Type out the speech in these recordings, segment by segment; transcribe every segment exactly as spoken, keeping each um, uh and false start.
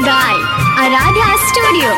by Aradhya Studio.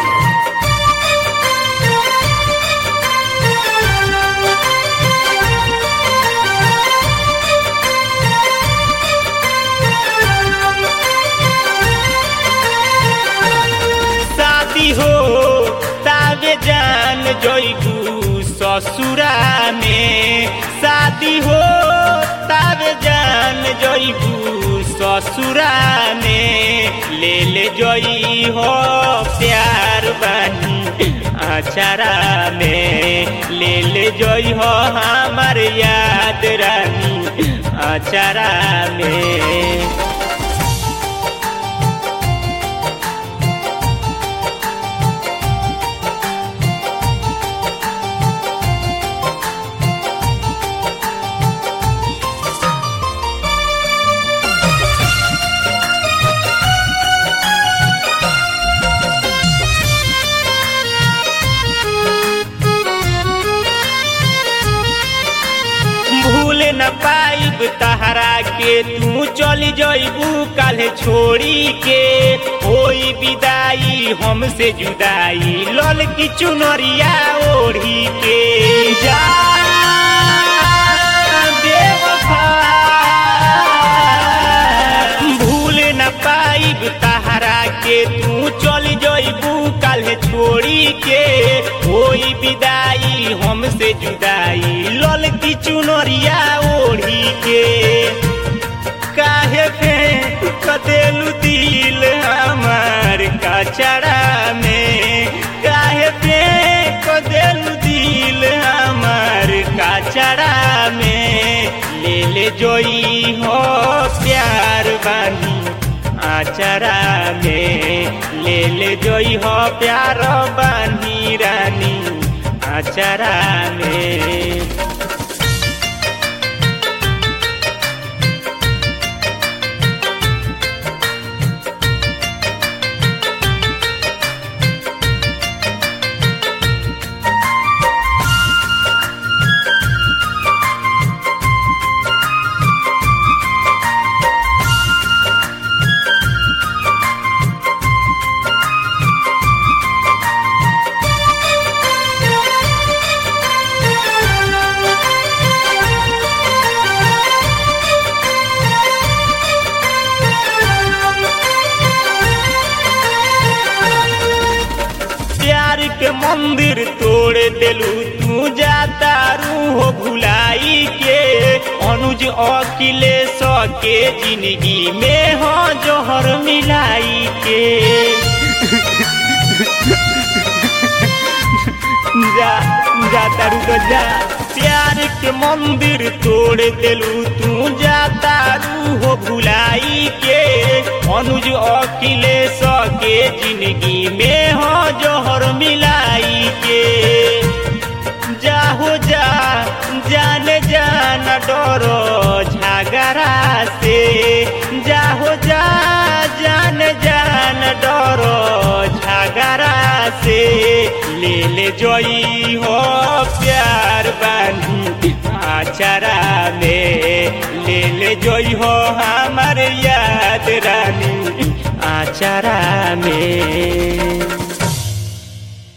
शादी हो तावे जान जइबू ससुरा में, शादी हो तावे जान जइबू ससुरा में, ले ले जई हो प्यार बानी अचारा में, ले ले जई हो हमार याद रानी अचारा में। भूल न पाइब तहरा के तू चली जइबू काल्हे छोड़ी के, होई विदाई हमसे जुदाई लल की चुनरिया ओढ़ी के। जा बेवफा भूल न पाइब तहरा के तू चली जइबू काल्हे छोड़ी के, होई विदाई हमसे जुदाई लल की चुनरिया ओढ़ी के। काहे फेंक कदेलू दिल हमार कचरा में, काहे फेंक कदेलू दिल हमार कचरा में, ले ले जोई हो प्यार बानी आचरा में, ले ले जोई हो प्यार बानी रानी आचरा में। प्यार के मंदिर तोड़ देलू तू जाता रूह भुलाई के, अनुज अखिलेश के जिंदगी में हो जोहर मिलाई के। जा जाता रू तो जा, प्यार के मंदिर तोड़ देलू तू जाता रूह भुलाई के, अनुज अखिलेश के जिंदगी में हो जोहर मिलाई के। जाहो जा जान जान डरो झगड़ा से, जाहो जा जान जान डरो झगड़ा से, ले ले जोई हो प्यार बानी आचरा में, ले ले जोई हो हमार याद रानी आचरा में।